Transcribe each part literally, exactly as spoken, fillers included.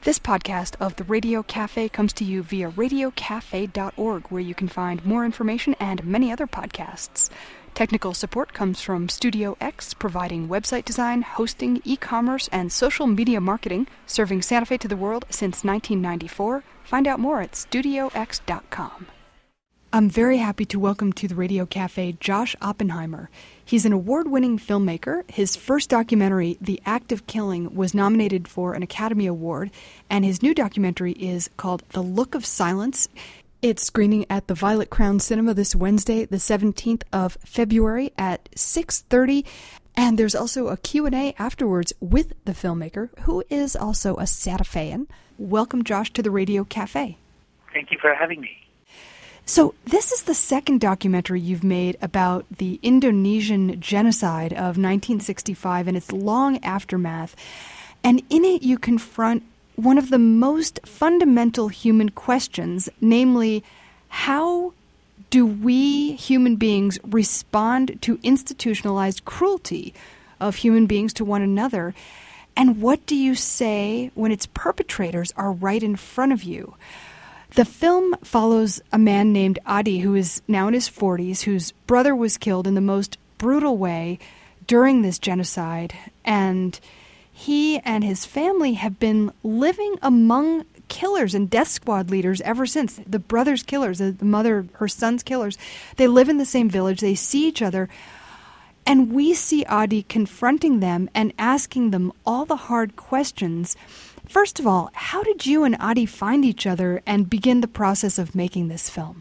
This podcast of the Radio Cafe comes to you via radio cafe dot org, where you can find more information and many other podcasts. Technical support comes from Studio X, providing website design, hosting, e-commerce, and social media marketing, serving Santa Fe to the world since nineteen ninety-four. Find out more at studio x dot com. I'm very happy to welcome to the Radio Cafe Josh Oppenheimer. He's an award-winning filmmaker. His first documentary, The Act of Killing, was nominated for an Academy Award, and his new documentary is called The Look of Silence. It's screening at the Violet Crown Cinema this Wednesday, the seventeenth of February at six thirty, and there's also a Q and A afterwards with the filmmaker, who is also a Santa Fean. Welcome, Josh, to the Radio Cafe. Thank you for having me. So this is the second documentary you've made about the Indonesian genocide of nineteen sixty-five and its long aftermath. And in it you confront one of the most fundamental human questions, namely, how do we human beings respond to institutionalized cruelty of human beings to one another? And what do you say when its perpetrators are right in front of you? The film follows a man named Adi, who is now in his forties, whose brother was killed in the most brutal way during this genocide. And he and his family have been living among killers and death squad leaders ever since. The brother's killers, the mother, her son's killers, they live in the same village. They see each other. And we see Adi confronting them and asking them all the hard questions. First of all, how did you and Adi find each other and begin the process of making this film?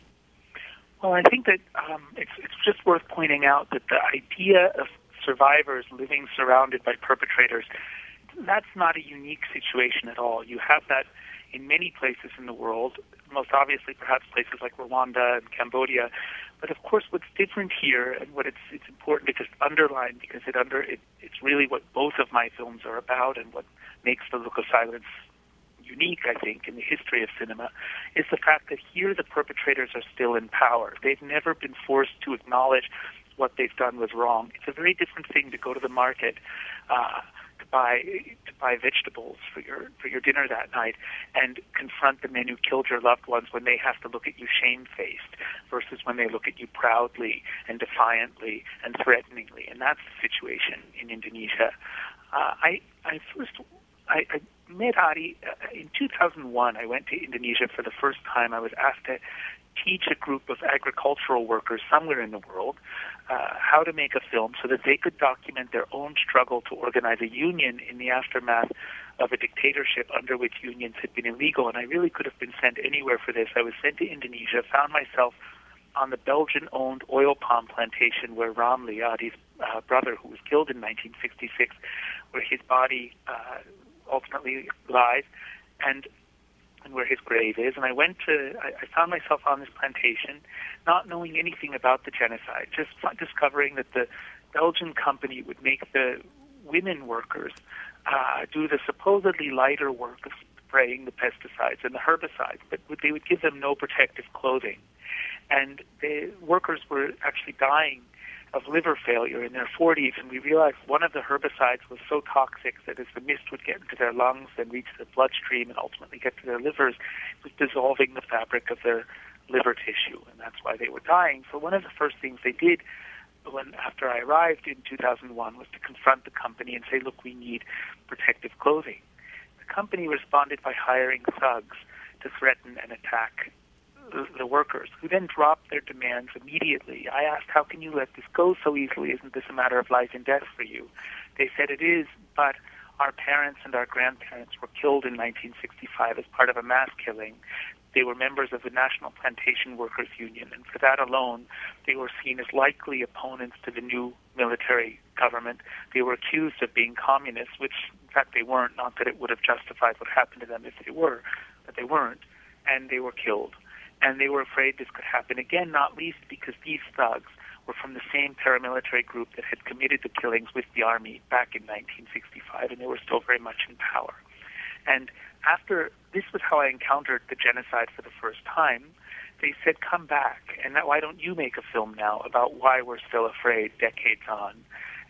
Well, I think that um, it's, it's just worth pointing out that the idea of survivors living surrounded by perpetrators, that's not a unique situation at all. You have that in many places in the world, most obviously perhaps places like Rwanda and Cambodia. But of course, what's different here, and what it's it's important to just underline, because it under it, it's really what both of my films are about, and what makes The Look of Silence unique, I think, in the history of cinema, is the fact that here the perpetrators are still in power. They've never been forced to acknowledge what they've done was wrong. It's a very different thing to go to the market uh, to buy to buy vegetables for your for your dinner that night and confront the men who killed your loved ones when they have to look at you shamefaced, versus when they look at you proudly and defiantly and threateningly. And that's the situation in Indonesia. Uh, I I first I, I met Adi uh, in two thousand one. I went to Indonesia for the first time. I was asked to teach a group of agricultural workers somewhere in the world uh, how to make a film so that they could document their own struggle to organize a union in the aftermath of a dictatorship under which unions had been illegal. And I really could have been sent anywhere for this. I was sent to Indonesia, found myself on the Belgian-owned oil palm plantation where Ramli, Adi's uh, brother, who was killed in nineteen sixty-six, where his body uh, ultimately lies, and and where his grave is. And I went to, I, I found myself on this plantation, not knowing anything about the genocide, just discovering that the Belgian company would make the women workers uh, do the supposedly lighter work of spraying the pesticides and the herbicides, but they would give them no protective clothing. And the workers were actually dying of liver failure in their forties, and we realized one of the herbicides was so toxic that as the mist would get into their lungs and reach their bloodstream and ultimately get to their livers, it was dissolving the fabric of their liver tissue, and that's why they were dying. So one of the first things they did when after I arrived in two thousand one was to confront the company and say, look, we need protective clothing. The company responded by hiring thugs to threaten and attack the workers, who then dropped their demands immediately. I asked, how can you let this go so easily? Isn't this a matter of life and death for you? They said it is, but our parents and our grandparents were killed in nineteen sixty-five as part of a mass killing. They were members of the National Plantation Workers Union, and for that alone, they were seen as likely opponents to the new military government. They were accused of being communists, which in fact they weren't, not that it would have justified what happened to them if they were, but they weren't, and they were killed. And they were afraid this could happen again, not least because these thugs were from the same paramilitary group that had committed the killings with the army back in nineteen sixty-five, and they were still very much in power. And after, this was how I encountered the genocide for the first time. They said, come back, and now why don't you make a film now about why we're still afraid decades on?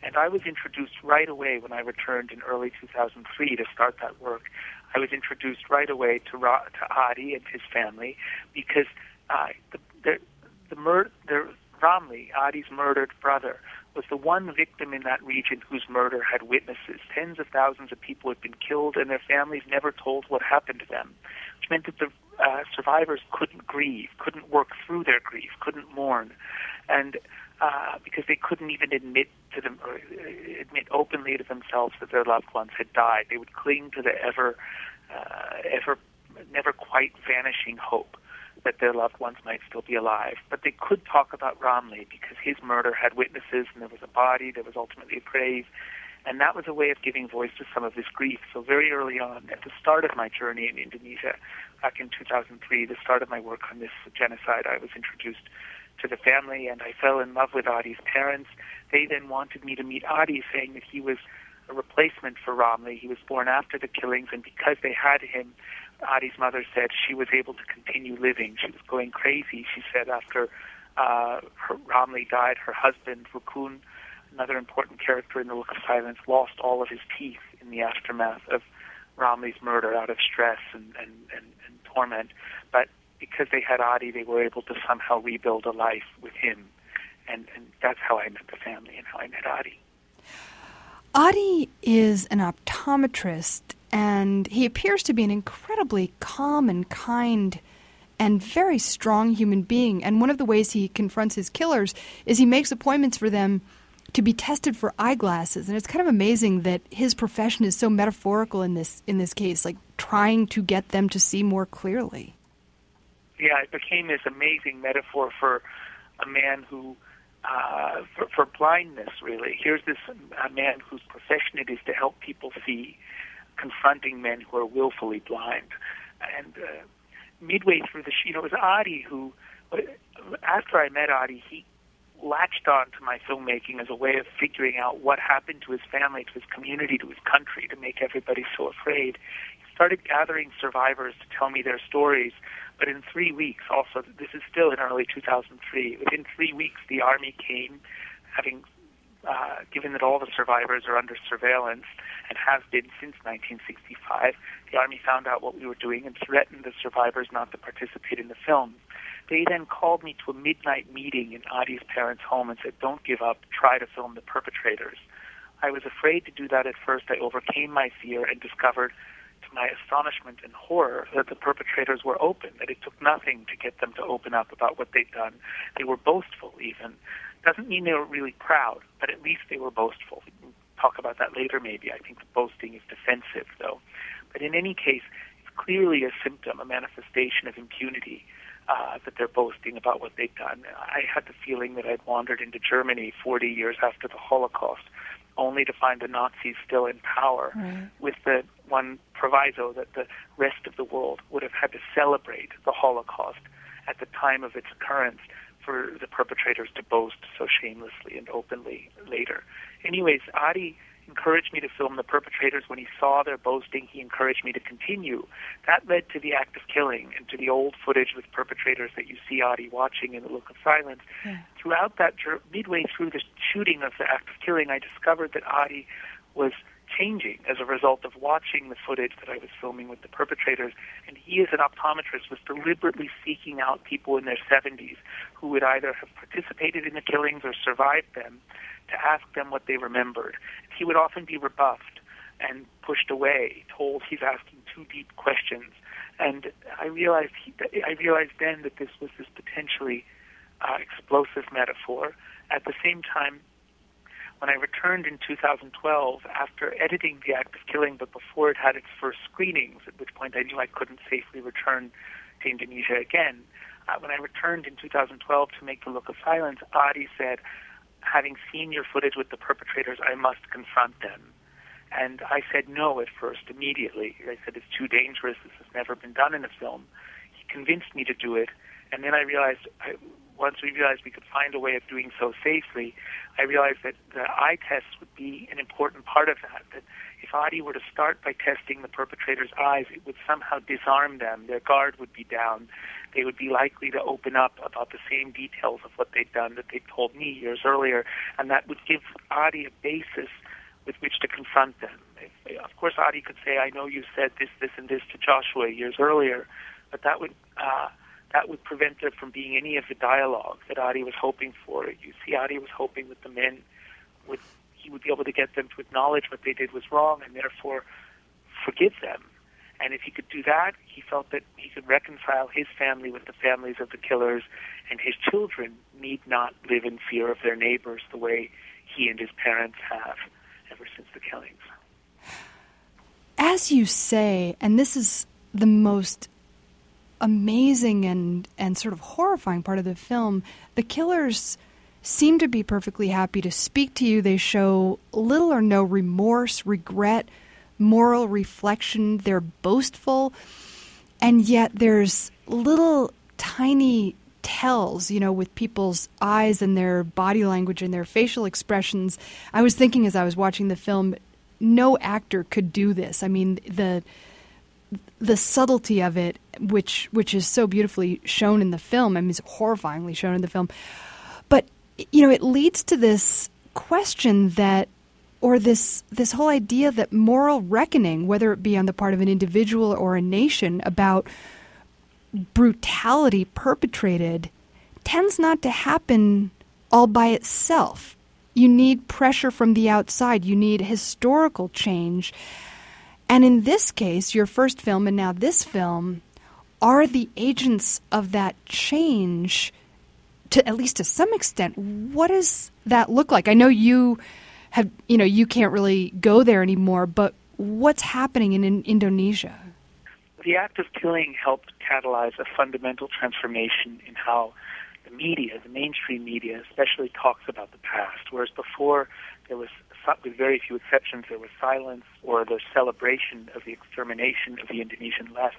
And I was introduced right away when I returned in early two thousand three to start that work. I was introduced right away to Ra- to Adi and his family because uh, the the, the, mur- the Ramli, Adi's murdered brother, was the one victim in that region whose murder had witnesses. Tens of thousands of people had been killed, and their families never told what happened to them, which meant that the uh, survivors couldn't grieve, couldn't work through their grief, couldn't mourn, and uh, because they couldn't even admit to them or admit openly to themselves that their loved ones had died. They would cling to the ever, uh, ever, never quite vanishing hope that their loved ones might still be alive. But they could talk about Ramli because his murder had witnesses, and there was a body, there was ultimately a grave, and that was a way of giving voice to some of this grief. So very early on, at the start of my journey in Indonesia, back in two thousand three, the start of my work on this genocide, I was introduced to the family, and I fell in love with Adi's parents. They then wanted me to meet Adi, saying that he was a replacement for Ramli. He was born after the killings, and because they had him, Adi's mother said she was able to continue living. She was going crazy, she said, after uh, her, Ramli died. Her husband, Rukun, another important character in The Look of Silence, lost all of his teeth in the aftermath of Ramli's murder out of stress and, and, and, and torment. But because they had Adi, they were able to somehow rebuild a life with him. And, and that's how I met the family and how I met Adi. Adi is an optometrist, and he appears to be an incredibly calm and kind and very strong human being. And one of the ways he confronts his killers is he makes appointments for them to be tested for eyeglasses. And it's kind of amazing that his profession is so metaphorical in this in this case, like trying to get them to see more clearly. Yeah, it became this amazing metaphor for a man who Uh, for, for blindness, really. Here's this a man whose profession it is to help people see, confronting men who are willfully blind. And uh, midway through the, you know, it was Adi who, after I met Adi, he latched on to my filmmaking as a way of figuring out what happened to his family, to his community, to his country, to make everybody so afraid. He started gathering survivors to tell me their stories. But in three weeks, also, this is still in early two thousand three, within three weeks the Army came, having uh, given that all the survivors are under surveillance and have been since nineteen sixty-five, the Army found out what we were doing and threatened the survivors not to participate in the film. They then called me to a midnight meeting in Adi's parents' home and said, "Don't give up, try to film the perpetrators." I was afraid to do that at first. I overcame my fear and discovered, to my astonishment and horror, that the perpetrators were open, that it took nothing to get them to open up about what they'd done. They were boastful, even. Doesn't mean they were really proud, but at least they were boastful. We can talk about that later, maybe. I think the boasting is defensive, though. But in any case, it's clearly a symptom, a manifestation of impunity, uh, that they're boasting about what they've done. I had the feeling that I'd wandered into Germany forty years after the Holocaust, only to find the Nazis still in power, right, with the one proviso that the rest of the world would have had to celebrate the Holocaust at the time of its occurrence for the perpetrators to boast so shamelessly and openly later. Anyways, Adi encouraged me to film the perpetrators. When he saw their boasting, he encouraged me to continue. That led to the act of killing and to the old footage with perpetrators that you see Adi watching in The Look of Silence. Yeah. Throughout that, midway through the shooting of the act of killing, I discovered that Adi was changing as a result of watching the footage that I was filming with the perpetrators. And he, as an optometrist, was deliberately seeking out people in their seventies who would either have participated in the killings or survived them to ask them what they remembered. He would often be rebuffed and pushed away, told he's asking too deep questions. And I realized he, I realized then that this was this potentially uh, explosive metaphor. At the same time, when I returned in two thousand twelve, after editing The Act of Killing, but before it had its first screenings, at which point I knew I couldn't safely return to Indonesia again, uh, when I returned in two thousand twelve to make The Look of Silence, Adi said, "Having seen your footage with the perpetrators, I must confront them." And I said no at first, immediately. I said, "It's too dangerous. This has never been done in a film." He convinced me to do it. And then I realized I, once we realized we could find a way of doing so safely, I realized that the eye tests would be an important part of that, that if Adi were to start by testing the perpetrator's eyes, it would somehow disarm them. Their guard would be down. They would be likely to open up about the same details of what they'd done that they'd told me years earlier, and that would give Adi a basis with which to confront them. If, of course, Adi could say, I know you said this, this, and this to Joshua years earlier, but that would uh, that would prevent there from being any of the dialogue that Adi was hoping for. You see, Adi was hoping that the men would, he would be able to get them to acknowledge what they did was wrong and therefore forgive them. And if he could do that, he felt that he could reconcile his family with the families of the killers, and his children need not live in fear of their neighbors the way he and his parents have ever since the killings. As you say, and this is the most amazing and, and sort of horrifying part of the film, the killers seem to be perfectly happy to speak to you. They show little or no remorse, regret, moral reflection. They're boastful, and yet there's little tiny tells, you know, with people's eyes and their body language and their facial expressions. I was thinking as I was watching the film, no actor could do this. I mean, the the subtlety of it, which which is so beautifully shown in the film, I mean, it's horrifyingly shown in the film. But, you know, it leads to this question that, or this this whole idea that moral reckoning, whether it be on the part of an individual or a nation, about brutality perpetrated, tends not to happen all by itself. You need pressure from the outside. You need historical change. And in this case, your first film and now this film are the agents of that change, to at least to some extent. What does that look like? I know you have, you know, you can't really go there anymore, but what's happening in, in Indonesia? The act of killing helped catalyze a fundamental transformation in how the media, the mainstream media especially, talks about the past, whereas before there was, with very few exceptions, there was silence or the celebration of the extermination of the Indonesian left.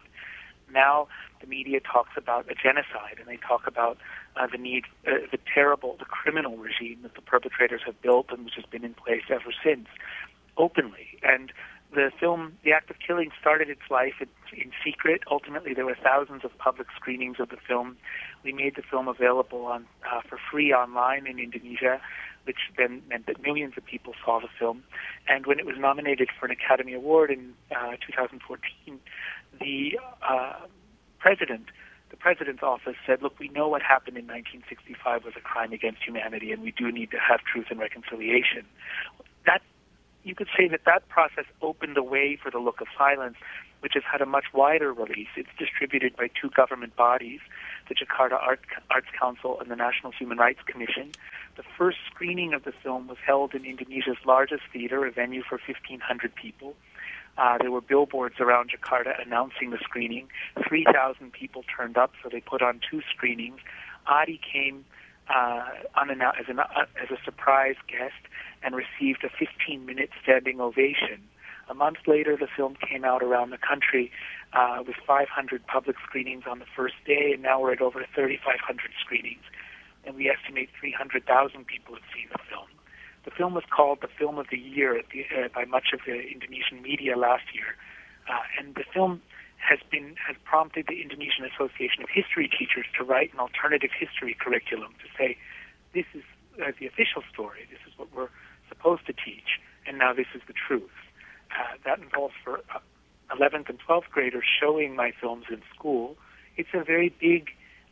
Now the media talks about a genocide, and they talk about uh, the need, uh, the terrible, the criminal regime that the perpetrators have built and which has been in place ever since, openly. And the film, The Act of Killing, started its life in, in secret. Ultimately, there were thousands of public screenings of the film. We made the film available on uh, for free online in Indonesia, which then meant that millions of people saw the film. And when it was nominated for an Academy Award in uh, two thousand fourteen, the uh, president, the president's office said, look, we know what happened in nineteen sixty-five was a crime against humanity, and we do need to have truth and reconciliation. That You could say that that process opened the way for the Look of Silence, which has had a much wider release. It's distributed by two government bodies, the Jakarta Art, Arts Council and the National Human Rights Commission. The first screening of the film was held in Indonesia's largest theater, a venue for fifteen hundred people. Uh, there were billboards around Jakarta announcing the screening. three thousand people turned up, so they put on two screenings. Adi came uh, unannounced, as, an, uh, as a surprise guest and received a fifteen-minute standing ovation. A month later, the film came out around the country uh, with five hundred public screenings on the first day, and now we're at over thirty-five hundred screenings. And we estimate three hundred thousand people have seen the film. The film was called the Film of the Year at the, uh, by much of the Indonesian media last year. Uh, and the film has been has prompted the Indonesian Association of History Teachers to write an alternative history curriculum to say, this is uh, the official story, this is what we're supposed to teach, and now this is the truth. Uh, that involves for uh, eleventh and twelfth graders showing my films in school. It's a very big,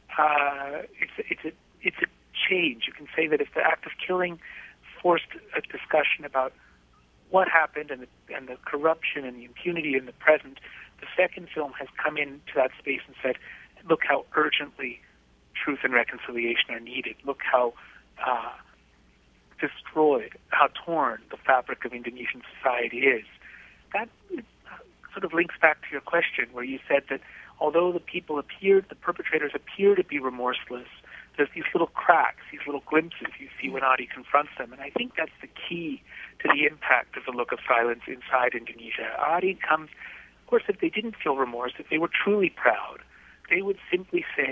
uh, it's, it's, a, it's a change. You can say that if the act of killing forced a discussion about what happened and the, and the corruption and the impunity in the present, the second film has come into that space and said, look how urgently truth and reconciliation are needed. Look how uh, destroyed, how torn the fabric of Indonesian society is. That sort of links back to your question where you said that although the people appeared, the perpetrators appear to be remorseless, there's these little cracks, these little glimpses you see when Adi confronts them. And I think that's the key to the impact of the Look of Silence inside Indonesia. Adi comes, of course, if they didn't feel remorse, if they were truly proud, they would simply say,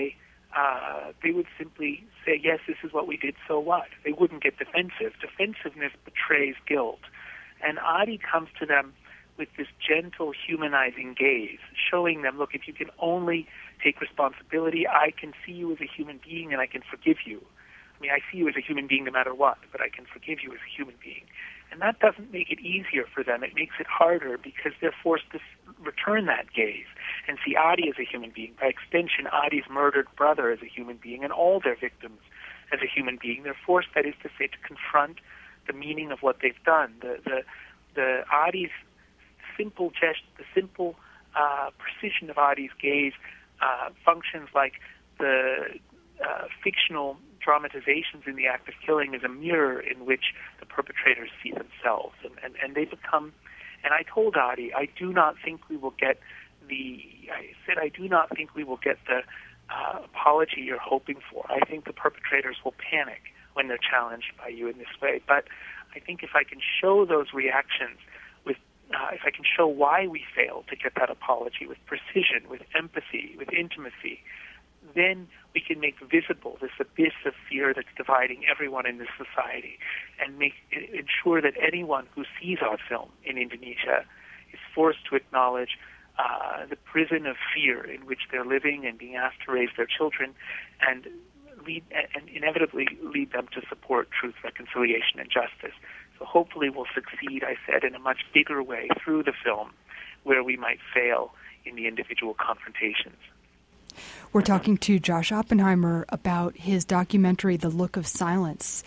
uh, they would simply say, yes, this is what we did, so what? They wouldn't get defensive. Defensiveness betrays guilt. And Adi comes to them with this gentle, humanizing gaze, showing them, look, if you can only take responsibility, I can see you as a human being and I can forgive you. I mean, I see you as a human being no matter what, but I can forgive you as a human being. And that doesn't make it easier for them. It makes it harder because they're forced to return that gaze and see Adi as a human being. By extension, Adi's murdered brother as a human being and all their victims as a human being. They're forced, that is to say, to confront the meaning of what they've done. The the, the Adi's simple gesture, the simple uh, precision of Adi's gaze uh, functions like the uh, fictional dramatizations in the act of killing is a mirror in which the perpetrators see themselves, and, and, and they become. And I told Adi, I do not think we will get the. I said, I do not think we will get the uh, apology you're hoping for. I think the perpetrators will panic when they're challenged by you in this way. But I think if I can show those reactions with, uh, if I can show why we failed to get that apology with precision, with empathy, with intimacy, then we can make visible this abyss of fear that's dividing everyone in this society, and make ensure that anyone who sees our film in Indonesia is forced to acknowledge uh, the prison of fear in which they're living and being asked to raise their children, and lead and inevitably lead them to support truth, reconciliation, and justice. So hopefully we'll succeed, I said, in a much bigger way through the film, where we might fail in the individual confrontations. We're talking to Josh Oppenheimer about his documentary, The Look of Silence.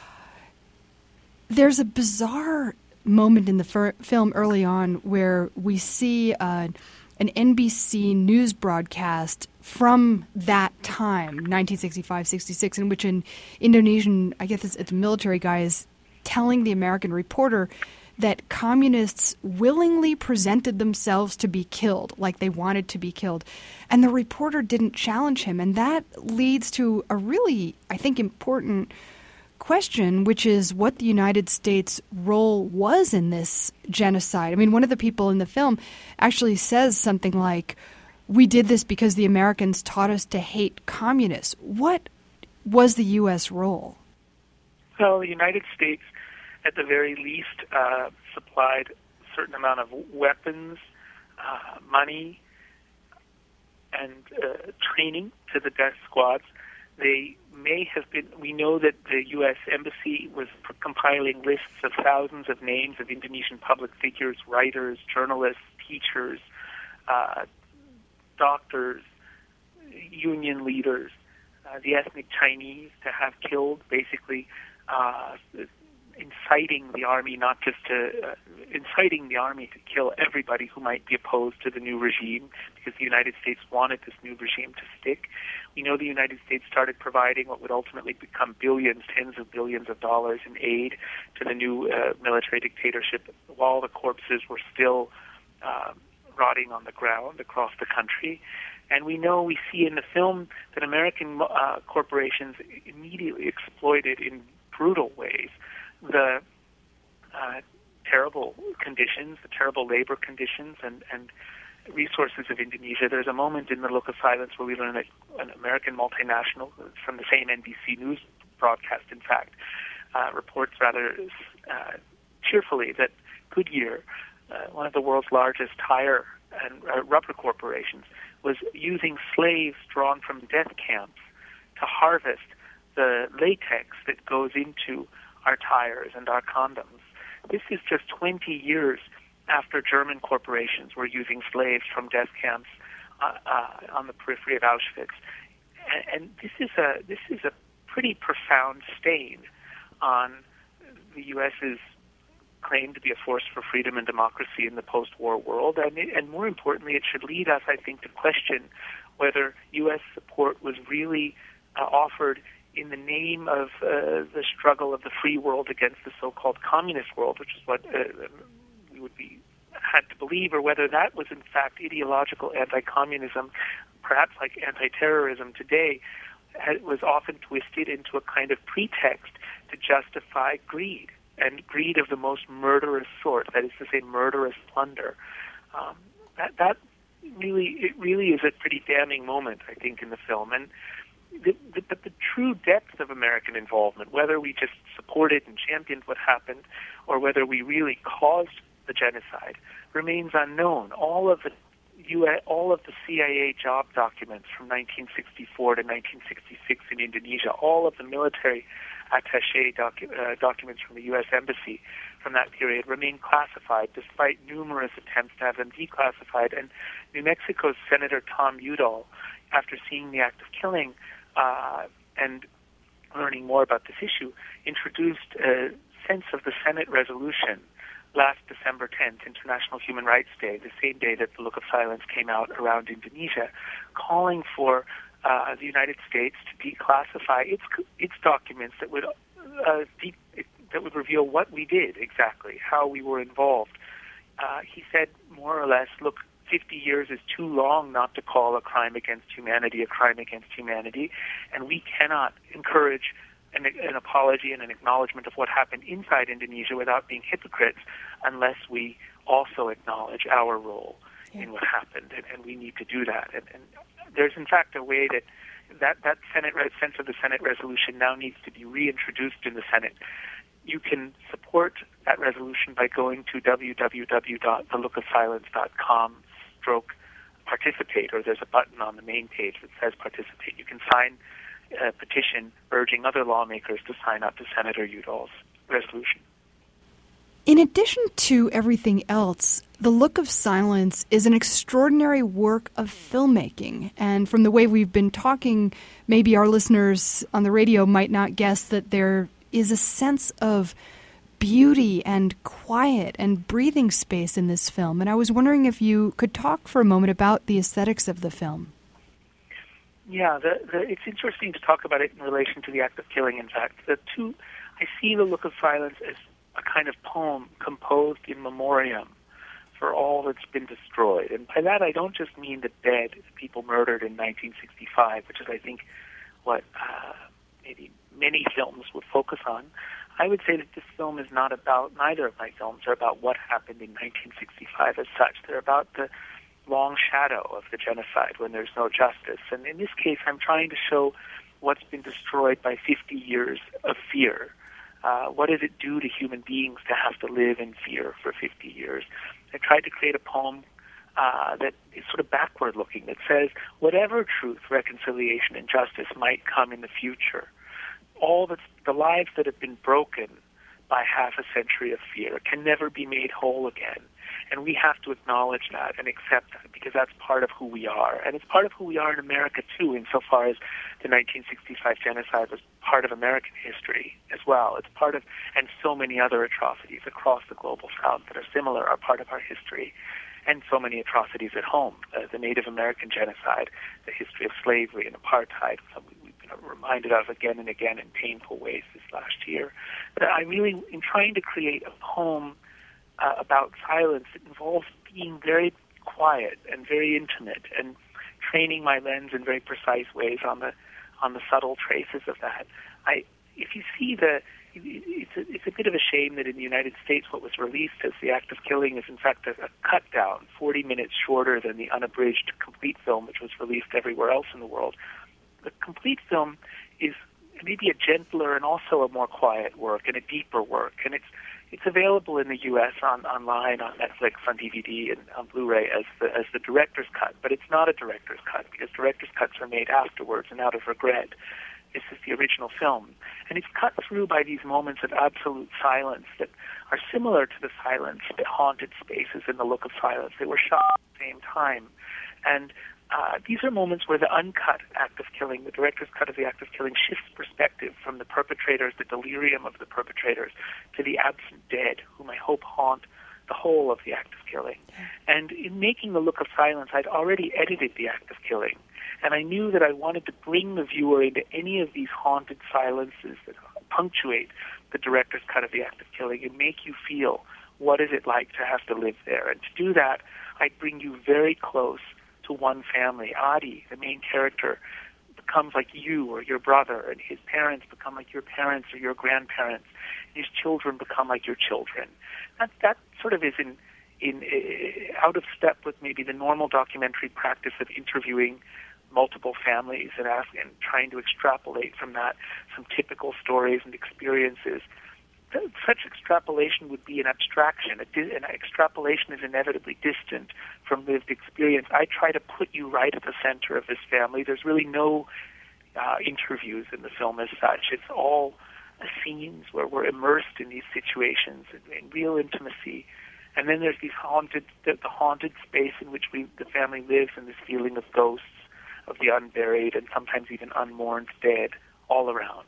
There's a bizarre moment in the fir- film early on where we see uh, an N B C news broadcast from that time, nineteen sixty-five sixty-six, in which an Indonesian, I guess it's, it's a military guy, is telling the American reporter that communists willingly presented themselves to be killed, like they wanted to be killed. And the reporter didn't challenge him. And that leads to a really, I think, important question, which is what the United States' role was in this genocide. I mean, one of the people in the film actually says something like, we did this because the Americans taught us to hate communists. What was the U S role? Well, the United States, at the very least, uh, supplied a certain amount of weapons, uh, money, and uh, training to the death squads. They may have been, we know that the U S Embassy was p- compiling lists of thousands of names of Indonesian public figures, writers, journalists, teachers, uh, doctors, union leaders, uh, the ethnic Chinese to have killed, basically uh, inciting the army not just to, uh, inciting the army to kill everybody who might be opposed to the new regime, because the United States wanted this new regime to stick. We know the United States started providing what would ultimately become billions, tens of billions of dollars in aid to the new uh, military dictatorship while the corpses were still uh, rotting on the ground across the country. And we know, we see in the film that American uh, corporations immediately exploited in brutal ways the uh, terrible conditions, the terrible labor conditions and, and resources of Indonesia. There's a moment in The Look of Silence where we learn that an American multinational from the same N B C News broadcast, in fact, uh, reports rather uh, cheerfully that Goodyear, uh, one of the world's largest tire and uh, rubber corporations, was using slaves drawn from death camps to harvest the latex that goes into our tires and our condoms. This is just twenty years after German corporations were using slaves from death camps uh, uh, on the periphery of Auschwitz. And, and this is a this is a pretty profound stain on the U S's claim to be a force for freedom and democracy in the post-war world. And, it, and more importantly, it should lead us, I think, to question whether U S support was really uh, offered in the name of uh, the struggle of the free world against the so-called communist world, which is what uh, we would be had to believe, or whether that was in fact ideological anti-communism, perhaps like anti-terrorism today, was often twisted into a kind of pretext to justify greed, and greed of the most murderous sort, that is to say, murderous plunder. Um, that, that really, it really is a pretty damning moment, I think, in the film. And the, the, but the true depth of American involvement, whether we just supported and championed what happened or whether we really caused the genocide, remains unknown. All of the U S, all of the C I A job documents from nineteen sixty-four to nineteen sixty-six in Indonesia, all of the military attaché docu- uh, documents from the U S Embassy from that period remain classified despite numerous attempts to have them declassified. And New Mexico's Senator Tom Udall, after seeing the act of killing uh, and learning more about this issue, introduced a sense of the Senate resolution last December tenth, International Human Rights Day, the same day that the Look of Silence came out around Indonesia, calling for uh, the United States to declassify its its documents that would uh, de- that would reveal what we did exactly, how we were involved. Uh, he said more or less, look, fifty years is too long not to call a crime against humanity a crime against humanity, and we cannot encourage An, an apology and an acknowledgement of what happened inside Indonesia without being hypocrites unless we also acknowledge our role yeah. in what happened, and, and we need to do that. And, and there's, in fact, a way that that, that Senate sense of the Senate resolution now needs to be reintroduced in the Senate. You can support that resolution by going to w w w dot the look of silence dot com stroke participate, or there's a button on the main page that says participate. You can sign a petition urging other lawmakers to sign up to Senator Udall's resolution. In addition to everything else, The Look of Silence is an extraordinary work of filmmaking. And from the way we've been talking, maybe our listeners on the radio might not guess that there is a sense of beauty and quiet and breathing space in this film. And I was wondering if you could talk for a moment about the aesthetics of the film. Yeah, the, the, it's interesting to talk about it in relation to the act of killing, in fact. The two, I see The Look of Silence as a kind of poem composed in memoriam for all that's been destroyed. And by that I don't just mean the dead, the people murdered in nineteen sixty-five, which is, I think, what uh, maybe many films would focus on. I would say that this film is not about, neither of my films are about what happened in nineteen sixty-five as such. They're about the long shadow of the genocide when there's no justice. And in this case, I'm trying to show what's been destroyed by fifty years of fear. Uh, what does it do to human beings to have to live in fear for fifty years? I tried to create a poem uh, that is sort of backward-looking, that says whatever truth, reconciliation, and justice might come in the future, all that's, the lives that have been broken by half a century of fear can never be made whole again. And we have to acknowledge that and accept that, because that's part of who we are. And it's part of who we are in America, too, insofar as the nineteen sixty-five genocide was part of American history as well. It's part of, and so many other atrocities across the global south that are similar are part of our history. And so many atrocities at home, uh, the Native American genocide, the history of slavery and apartheid, something we've been reminded of again and again in painful ways this last year. But I really, in trying to create a poem Uh, about silence, it involves being very quiet and very intimate and training my lens in very precise ways on the on the subtle traces of that. I, if you see the, it's a, it's a bit of a shame that in the United States what was released as The Act of Killing is in fact a, a cut down, forty minutes shorter than the unabridged complete film which was released everywhere else in the world. The complete film is maybe a gentler and also a more quiet work and a deeper work, and it's It's available in the U S on online, on Netflix, on D V D, and on Blu-ray as the as the director's cut. But it's not a director's cut because director's cuts are made afterwards and out of regret. This is the original film, and it's cut through by these moments of absolute silence that are similar to the silence that haunted spaces in The Look of Silence. They were shot at the same time, and Uh, these are moments where the uncut act of killing, the director's cut of the act of killing, shifts perspective from the perpetrators, the delirium of the perpetrators, to the absent dead, whom I hope haunt the whole of the act of killing. And in making The Look of Silence, I'd already edited the act of killing, and I knew that I wanted to bring the viewer into any of these haunted silences that punctuate the director's cut of the act of killing and make you feel what is it like to have to live there. And to do that, I'd bring you very close to one family. Adi, the main character, becomes like you or your brother, and his parents become like your parents or your grandparents, and his children become like your children. That that sort of is in in uh, out of step with maybe the normal documentary practice of interviewing multiple families and ask and trying to extrapolate from that some typical stories and experiences. Such extrapolation would be an abstraction. An extrapolation is inevitably distant from lived experience. I try to put you right at the center of this family. There's really no uh, interviews in the film as such. It's all scenes where we're immersed in these situations in, in real intimacy. And then there's these haunted, the, the haunted space in which we, the family lives, and this feeling of ghosts, of the unburied, and sometimes even unmourned dead all around.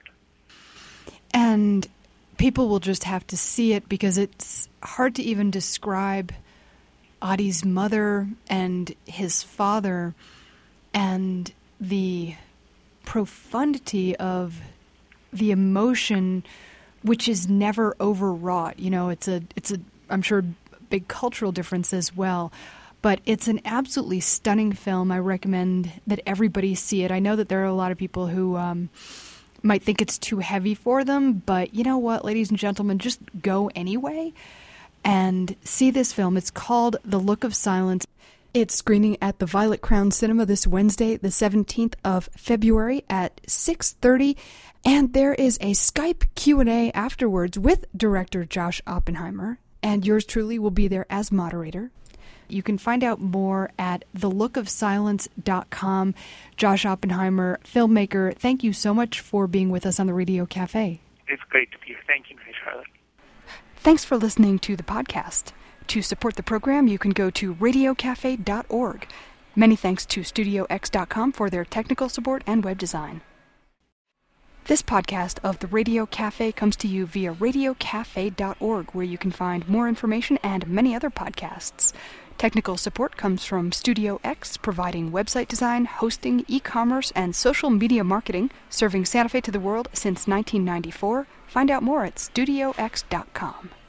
And people will just have to see it because it's hard to even describe Adi's mother and his father and the profundity of the emotion, which is never overwrought. You know, it's a, it's a, I'm sure, big cultural difference as well. But it's an absolutely stunning film. I recommend that everybody see it. I know that there are a lot of people who um, might think it's too heavy for them, but you know what, ladies and gentlemen, just go anyway and see this film. It's called The Look of Silence. It's screening at the Violet Crown Cinema this Wednesday, the seventeenth of February at six thirty, and there is a Skype Q and A afterwards with director Josh Oppenheimer, and yours truly will be there as moderator. You can find out more at the look of silence dot com. Josh Oppenheimer, filmmaker, thank you so much for being with us on the Radio Cafe. It's great to be here. Thank you, Mary Charlotte. Thanks for listening to the podcast. To support the program, you can go to radio cafe dot org. Many thanks to studio x dot com for their technical support and web design. This podcast of the Radio Cafe comes to you via radio cafe dot org, where you can find more information and many other podcasts. Technical support comes from Studio X, providing website design, hosting, e-commerce, and social media marketing, serving Santa Fe to the world since nineteen ninety-four. Find out more at studio x dot com.